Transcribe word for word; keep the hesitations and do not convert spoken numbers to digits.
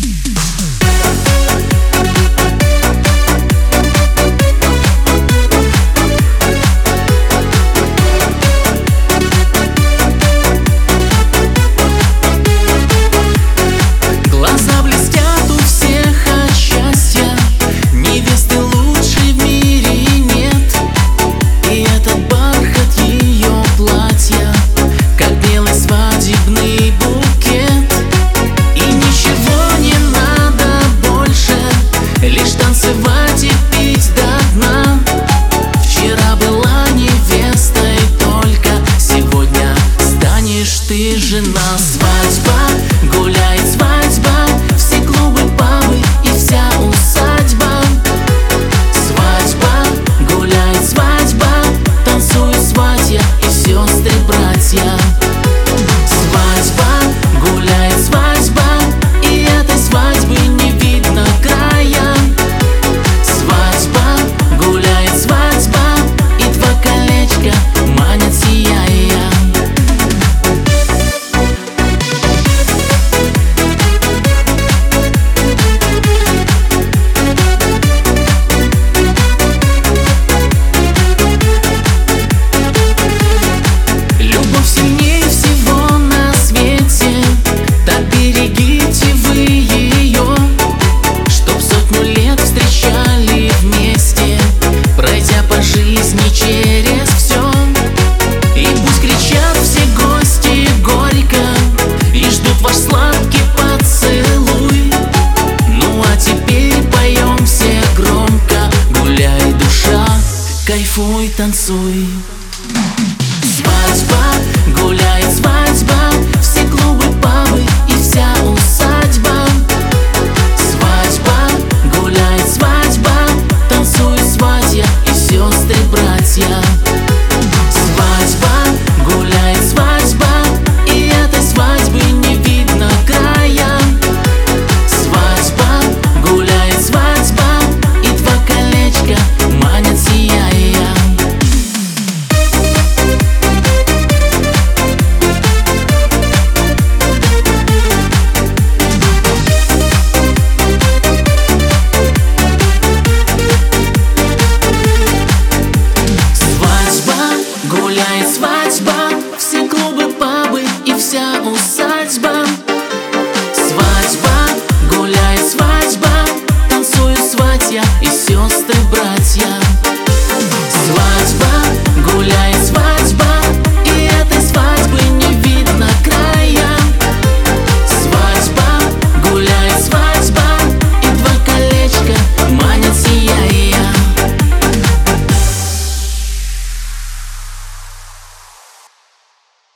Ты жена, свадьба, гуляет свадьба, все клубы, пабы и вся усадьба. Свадьба, гуляет свадьба, танцуют сватья и сестры, братья. Свадьба, гуляет свадьба, и этой свадьбы не видно края. Свадьба, гуляет свадьба, и два колечка манят сияя. Через все. И пусть кричат все гости горько и ждут ваш сладкий поцелуй. Ну а теперь поем все громко: гуляй, душа, кайфуй, танцуй.